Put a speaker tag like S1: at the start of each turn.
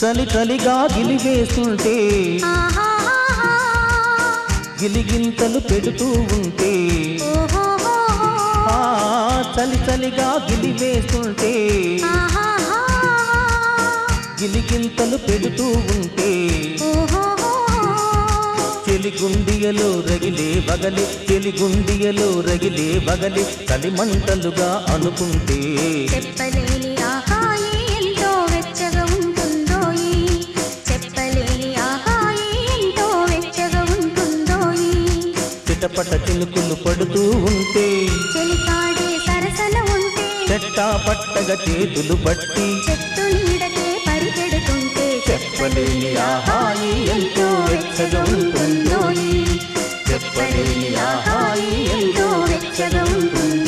S1: చలి చలిగా గిలివేస్తుంటే గిలిగింతలు పెడుతూ ఉంటే చలి చలిగా గిలివేస్తుంటే గిలిగింతలు పెడుతూ ఉంటే చెలిగుండియలో రగిలే వగలి చెలిగుండియలో రగిలే వగలి కలిమంటలుగా అనుకుంటే
S2: చెప్పలేని ఆహాయి ఎంతో వెచ్చగా ఉంటుందోయి చెప్పలేని ఆహాయి ఎంతో వెచ్చగా ఉంటుందోయి
S1: చిటపట చినుకులు పడుతూ ఉంటే
S2: చెలికాడే సరసన ఉంటే
S1: చెట్టా పట్టగా చేతులు పట్టి
S2: చెట్టు నీడకే పరిగెడుతుంటే
S1: చెప్పలేని ఆహాయి ఎంతో వెచ్చగా ఉంటుందోయి
S2: చెప్పలేని ఆహాయి ఎంతో వెచ్చగా ఉంటుంది